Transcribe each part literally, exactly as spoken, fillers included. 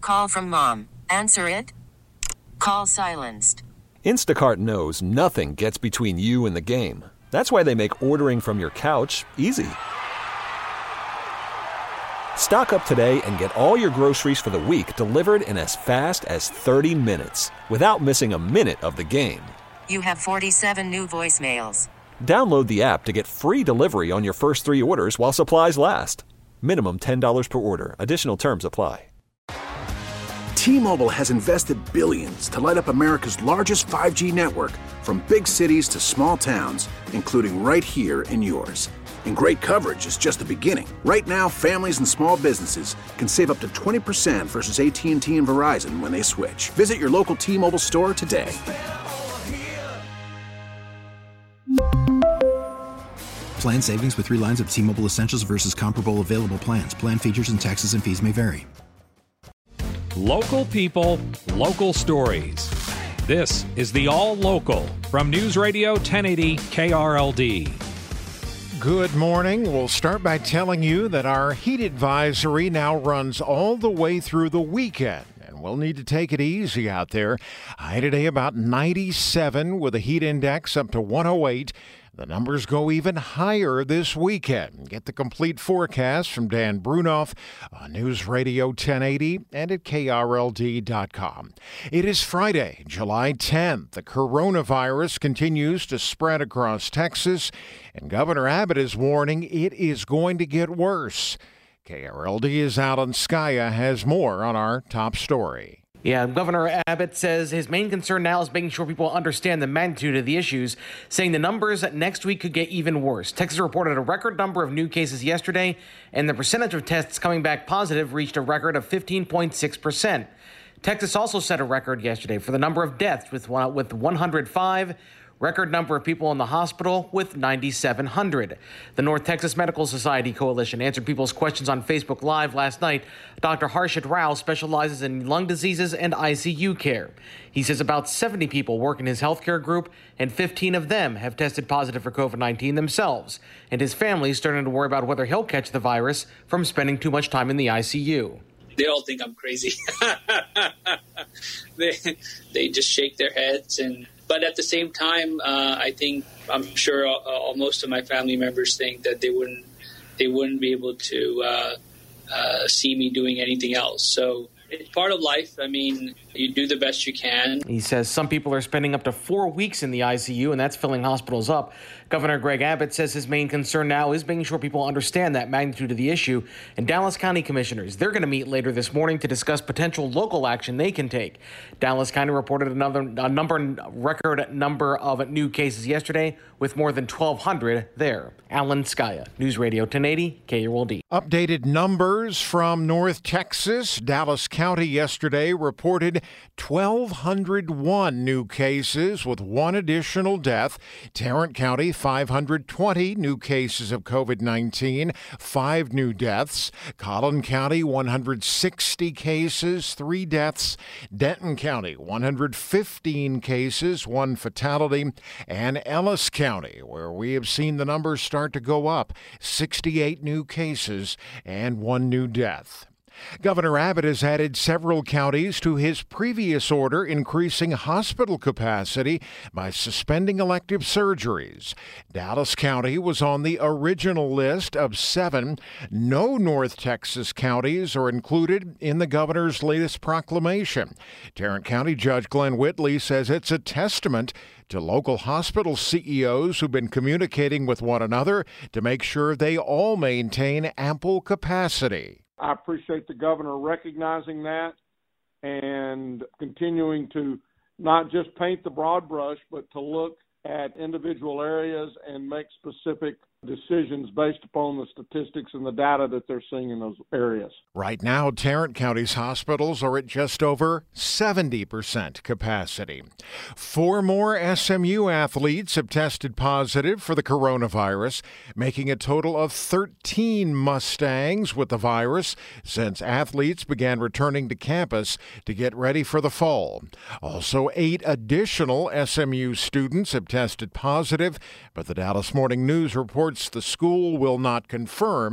call from mom. Answer it. Call silenced. Instacart knows nothing gets between you and the game. That's why they make ordering from your couch easy. Stock up today and get all your groceries for the week delivered in as fast as thirty minutes without missing a minute of the game. You have forty-seven new voicemails. Download the app to get free delivery on your first three orders while supplies last. Minimum ten dollars per order. Additional terms apply. T-Mobile has invested billions to light up America's largest five G network, from big cities to small towns, including right here in yours. And great coverage is just the beginning. Right now, families and small businesses can save up to twenty percent versus A T and T and Verizon when they switch. Visit your local T-Mobile store today. Plan savings with three lines of T-Mobile Essentials versus comparable available plans. Plan features and taxes and fees may vary. Local people, local stories. This is the All Local from News Radio ten eighty K R L D. Good morning. We'll start by telling you that our heat advisory now runs all the way through the weekend. And we'll need to take it easy out there. High today about ninety-seven with a heat index up to one oh eight. The numbers go even higher this weekend. Get the complete forecast from Dan Brunoff on News Radio ten eighty and at K R L D dot com. It is Friday, July tenth. The coronavirus continues to spread across Texas, and Governor Abbott is warning it is going to get worse. K R L D is out on Skya has more on our top story. Yeah, Governor Abbott says his main concern now is making sure people understand the magnitude of the issues, saying the numbers next week could get even worse. Texas reported a record number of new cases yesterday, and the percentage of tests coming back positive reached a record of fifteen point six percent. Texas also set a record yesterday for the number of deaths with with one hundred five. Record number of people in the hospital with nine thousand seven hundred. The North Texas Medical Society Coalition answered people's questions on Facebook Live last night. Doctor Harshit Rao specializes in lung diseases and I C U care. He says about seventy people work in his healthcare group, and fifteen of them have tested positive for covid nineteen themselves. And his family is starting to worry about whether he'll catch the virus from spending too much time in the I C U. They all think I'm crazy. they, they just shake their heads and... But at the same time, uh, I think I'm sure all, all, most of my family members think that they wouldn't they wouldn't be able to uh, uh, see me doing anything else. So it's part of life. I mean, you do the best you can. He says some people are spending up to four weeks in the I C U, and that's filling hospitals up. Governor Greg Abbott says his main concern now is making sure people understand that magnitude of the issue. And Dallas County commissioners, they're going to meet later this morning to discuss potential local action they can take. Dallas County reported another a number record number of new cases yesterday, with more than twelve hundred there. Alan Skya, News Radio ten eighty K R L D. Updated numbers from North Texas. Dallas County yesterday reported one thousand two hundred one new cases with one additional death. Tarrant County, five hundred twenty new cases of covid nineteen, five new deaths. Collin County, one hundred sixty cases, three deaths. Denton County, one hundred fifteen cases, one fatality. And Ellis County, where we have seen the numbers start to go up, sixty-eight new cases and one new death. Governor Abbott has added several counties to his previous order increasing hospital capacity by suspending elective surgeries. Dallas County was on the original list of seven. No North Texas counties are included in the governor's latest proclamation. Tarrant County Judge Glenn Whitley says it's a testament to local hospital C E Os who've been communicating with one another to make sure they all maintain ample capacity. I appreciate the governor recognizing that and continuing to not just paint the broad brush, but to look at individual areas and make specific decisions based upon the statistics and the data that they're seeing in those areas. Right now, Tarrant County's hospitals are at just over seventy percent capacity. Four more S M U athletes have tested positive for the coronavirus, making a total of thirteen Mustangs with the virus since athletes began returning to campus to get ready for the fall. Also, eight additional S M U students have tested positive, but the Dallas Morning News reports the school will not confirm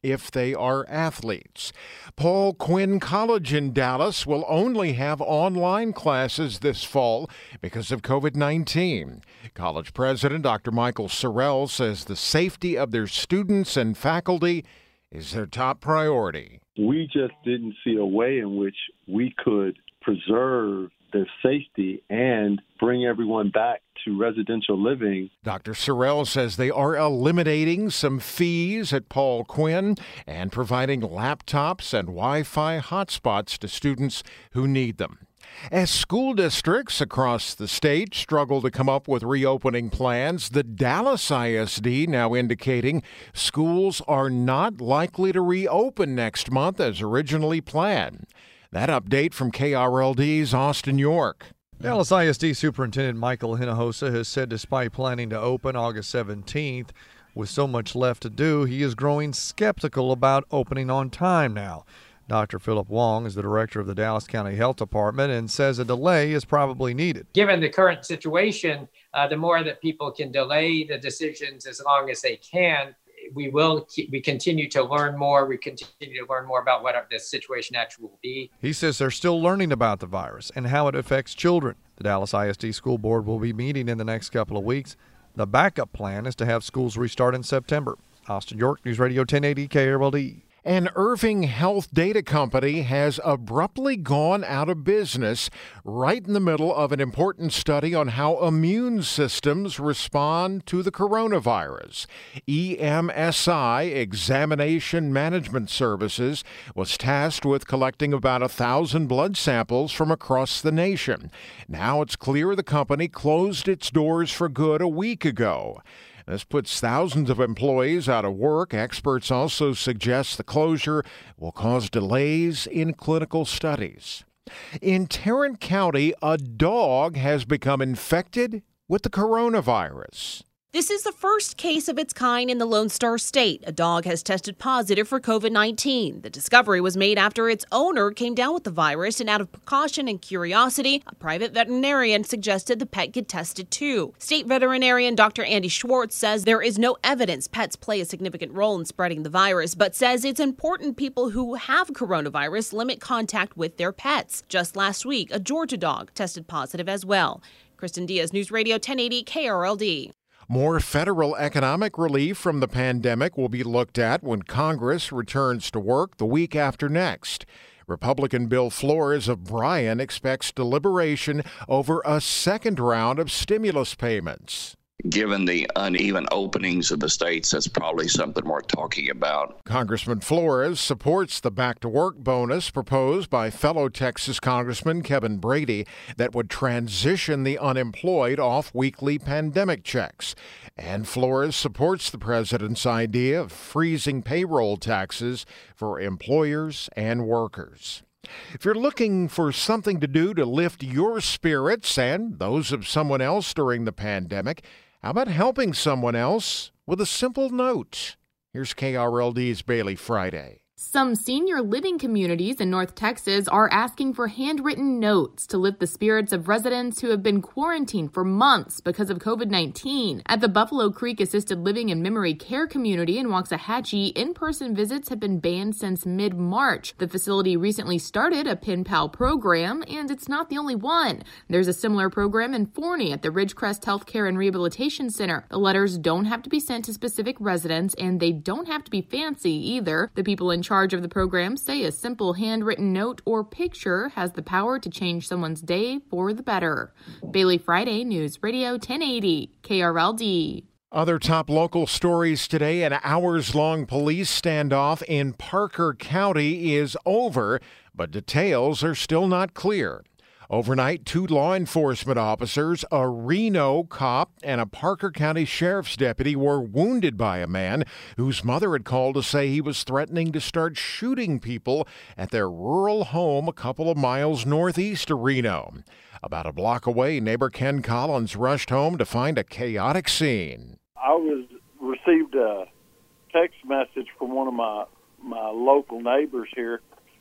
if they are athletes. Paul Quinn College in Dallas will only have online classes this fall because of COVID nineteen. College President Doctor Michael Sorrell says the safety of their students and faculty is their top priority. We just didn't see a way in which we could preserve their safety and bring everyone back to residential living. Doctor Sorrell says they are eliminating some fees at Paul Quinn and providing laptops and Wi-Fi hotspots to students who need them. As school districts across the state struggle to come up with reopening plans, the Dallas I S D now indicating schools are not likely to reopen next month as originally planned. That update from K R L D's Austin York. Dallas I S D Superintendent Michael Hinojosa has said despite planning to open August seventeenth, with so much left to do, he is growing skeptical about opening on time now. Doctor Philip Wong is the director of the Dallas County Health Department and says a delay is probably needed. Given the current situation, uh, the more that people can delay the decisions as long as they can, we will keep, we continue to learn more. We continue to learn more about what the situation actually will be. He says they're still learning about the virus and how it affects children. The Dallas I S D School Board will be meeting in the next couple of weeks. The backup plan is to have schools restart in September. Austin York, News Radio ten eighty K R L D. An Irving Health data company has abruptly gone out of business right in the middle of an important study on how immune systems respond to the coronavirus. E M S I, Examination Management Services, was tasked with collecting about a thousand blood samples from across the nation. Now it's clear the company closed its doors for good a week ago. This puts thousands of employees out of work. Experts also suggest the closure will cause delays in clinical studies. In Tarrant County, a dog has become infected with the coronavirus. This is the first case of its kind in the Lone Star State. A dog has tested positive for COVID nineteen. The discovery was made after its owner came down with the virus, and out of precaution and curiosity, a private veterinarian suggested the pet get tested too. State veterinarian Doctor Andy Schwartz says there is no evidence pets play a significant role in spreading the virus, but says it's important people who have coronavirus limit contact with their pets. Just last week, a Georgia dog tested positive as well. Kristen Diaz, News Radio ten eighty K R L D. More federal economic relief from the pandemic will be looked at when Congress returns to work the week after next. Republican Bill Flores of Bryan expects deliberation over a second round of stimulus payments. Given the uneven openings of the states, that's probably something worth talking about. Congressman Flores supports the back-to-work bonus proposed by fellow Texas Congressman Kevin Brady that would transition the unemployed off weekly pandemic checks. And Flores supports the president's idea of freezing payroll taxes for employers and workers. If you're looking for something to do to lift your spirits and those of someone else during the pandemic, how about helping someone else with a simple note? Here's K R L D's Bailey Friday. Some senior living communities in North Texas are asking for handwritten notes to lift the spirits of residents who have been quarantined for months because of COVID nineteen. At the Buffalo Creek Assisted Living and Memory Care Community in Waxahachie, in-person visits have been banned since mid-March. The facility recently started a pen pal program, and it's not the only one. There's a similar program in Forney at the Ridgecrest Healthcare and Rehabilitation Center. The letters don't have to be sent to specific residents, and they don't have to be fancy either. The people in charge of the program say a simple handwritten note or picture has the power to change someone's day for the better. Bailey Friday, News Radio ten eighty, K R L D. Other top local stories today: an hours-long police standoff in Parker County is over, but details are still not clear. Overnight, two law enforcement officers, a Reno cop, and a Parker County Sheriff's deputy were wounded by a man whose mother had called to say he was threatening to start shooting people at their rural home a couple of miles northeast of Reno. About a block away, neighbor Ken Collins rushed home to find a chaotic scene. I was received a text message from one of my, my local neighbors here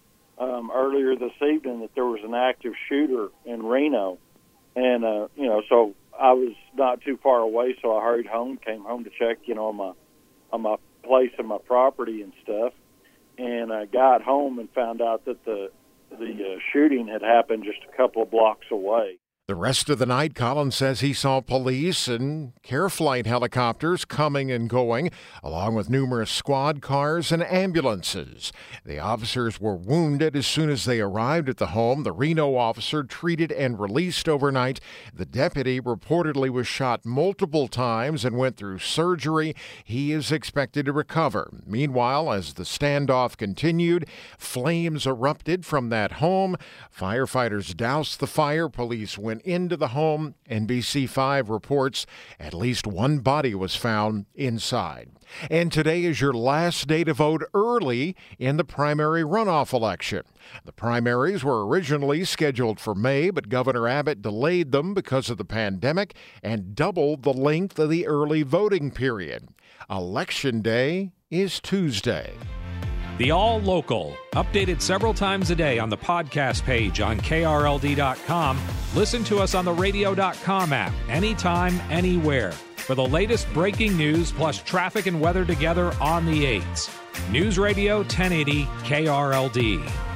Um, earlier this evening that there was an active shooter in Reno. And, uh, you know, so I was not too far away, so I hurried home, came home to check, you know, on my, on my place in my property and stuff. And I got home and found out that the the uh, shooting had happened just a couple of blocks away. The rest of the night, Collins says he saw police and Care Flight helicopters coming and going, along with numerous squad cars and ambulances. The officers were wounded as soon as they arrived at the home. The Reno officer treated and released overnight. The deputy reportedly was shot multiple times and went through surgery. He is expected to recover. Meanwhile, as the standoff continued, flames erupted from that home. Firefighters doused the fire. Police went into the home. N B C five reports at least one body was found inside. And today is your last day to vote early in the primary runoff election. The primaries were originally scheduled for May, but Governor Abbott delayed them because of the pandemic and doubled the length of the early voting period. Election Day is Tuesday. The All Local, updated several times a day on the podcast page on K R L D dot com. Listen to us on the radio dot com app, anytime, anywhere. For the latest breaking news plus traffic and weather together on the eights. News Radio ten eighty K R L D.